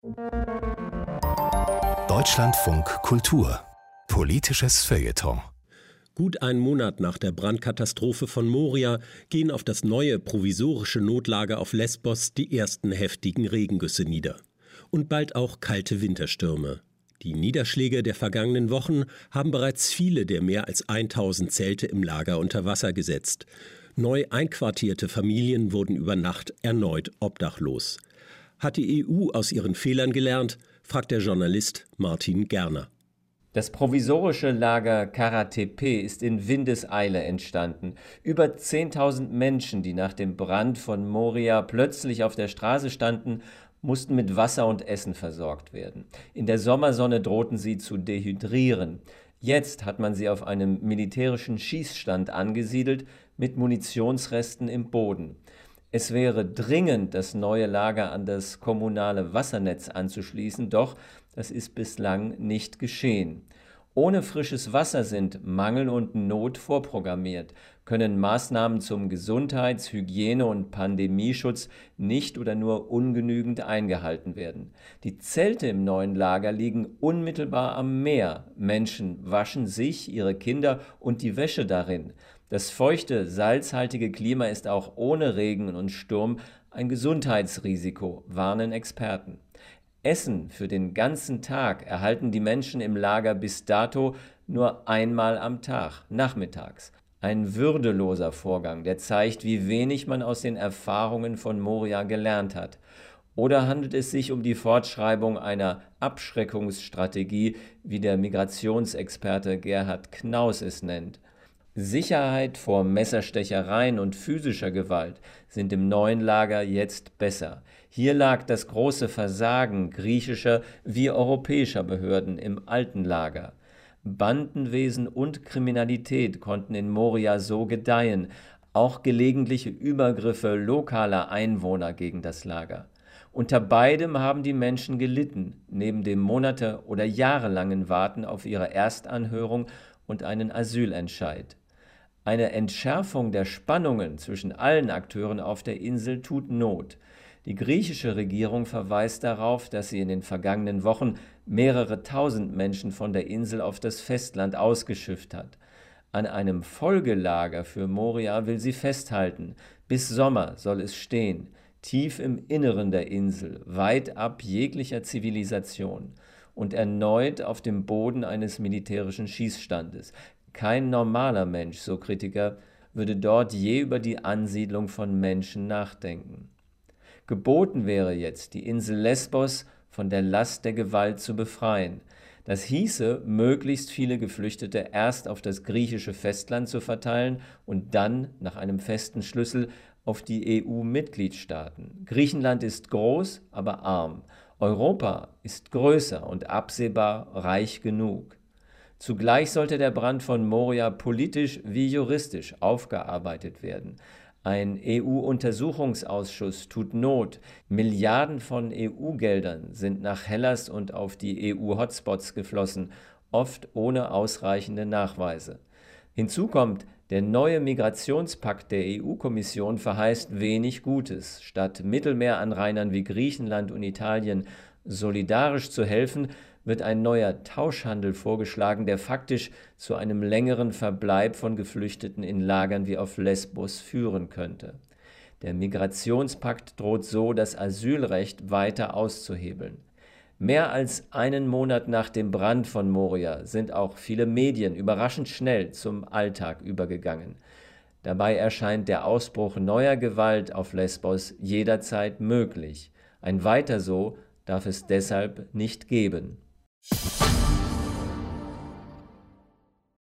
Deutschlandfunk Kultur. Politisches Feuilleton. Gut einen Monat nach der Brandkatastrophe von Moria gehen auf das neue provisorische Notlager auf Lesbos die ersten heftigen Regengüsse nieder. Und bald auch kalte Winterstürme. Die Niederschläge der vergangenen Wochen haben bereits viele der mehr als 1000 Zelte im Lager unter Wasser gesetzt. Neu einquartierte Familien wurden über Nacht erneut obdachlos. Hat die EU aus ihren Fehlern gelernt, fragt der Journalist Martin Gerner. Das provisorische Lager Kara Tepe ist in Windeseile entstanden. Über 10.000 Menschen, die nach dem Brand von Moria plötzlich auf der Straße standen, mussten mit Wasser und Essen versorgt werden. In der Sommersonne drohten sie zu dehydrieren. Jetzt hat man sie auf einem militärischen Schießstand angesiedelt mit Munitionsresten im Boden. Es wäre dringend, das neue Lager an das kommunale Wassernetz anzuschließen, doch das ist bislang nicht geschehen. Ohne frisches Wasser sind Mangel und Not vorprogrammiert, können Maßnahmen zum Gesundheits-, Hygiene- und Pandemieschutz nicht oder nur ungenügend eingehalten werden. Die Zelte im neuen Lager liegen unmittelbar am Meer. Menschen waschen sich, ihre Kinder und die Wäsche darin. Das feuchte, salzhaltige Klima ist auch ohne Regen und Sturm ein Gesundheitsrisiko, warnen Experten. Essen für den ganzen Tag erhalten die Menschen im Lager bis dato nur einmal am Tag, nachmittags. Ein würdeloser Vorgang, der zeigt, wie wenig man aus den Erfahrungen von Moria gelernt hat. Oder handelt es sich um die Fortschreibung einer Abschreckungsstrategie, wie der Migrationsexperte Gerhard Knaus es nennt? Sicherheit vor Messerstechereien und physischer Gewalt sind im neuen Lager jetzt besser. Hier lag das große Versagen griechischer wie europäischer Behörden im alten Lager. Bandenwesen und Kriminalität konnten in Moria so gedeihen, auch gelegentliche Übergriffe lokaler Einwohner gegen das Lager. Unter beidem haben die Menschen gelitten, neben dem monate- oder jahrelangen Warten auf ihre Erstanhörung und einen Asylentscheid. Eine Entschärfung der Spannungen zwischen allen Akteuren auf der Insel tut Not. Die griechische Regierung verweist darauf, dass sie in den vergangenen Wochen mehrere tausend Menschen von der Insel auf das Festland ausgeschifft hat. An einem Folgelager für Moria will sie festhalten. Bis Sommer soll es stehen, tief im Inneren der Insel, weit ab jeglicher Zivilisation und erneut auf dem Boden eines militärischen Schießstandes. Kein normaler Mensch, so Kritiker, würde dort je über die Ansiedlung von Menschen nachdenken. Geboten wäre jetzt, die Insel Lesbos von der Last der Gewalt zu befreien. Das hieße, möglichst viele Geflüchtete erst auf das griechische Festland zu verteilen und dann, nach einem festen Schlüssel, auf die EU-Mitgliedstaaten. Griechenland ist groß, aber arm. Europa ist größer und absehbar reich genug. Zugleich sollte der Brand von Moria politisch wie juristisch aufgearbeitet werden. Ein EU-Untersuchungsausschuss tut Not. Milliarden von EU-Geldern sind nach Hellas und auf die EU-Hotspots geflossen, oft ohne ausreichende Nachweise. Hinzu kommt, der neue Migrationspakt der EU-Kommission verheißt wenig Gutes. Statt Mittelmeeranrainern wie Griechenland und Italien solidarisch zu helfen, wird ein neuer Tauschhandel vorgeschlagen, der faktisch zu einem längeren Verbleib von Geflüchteten in Lagern wie auf Lesbos führen könnte. Der Migrationspakt droht so, das Asylrecht weiter auszuhebeln. Mehr als einen Monat nach dem Brand von Moria sind auch viele Medien überraschend schnell zum Alltag übergegangen. Dabei erscheint der Ausbruch neuer Gewalt auf Lesbos jederzeit möglich. Ein Weiter so darf es deshalb nicht geben.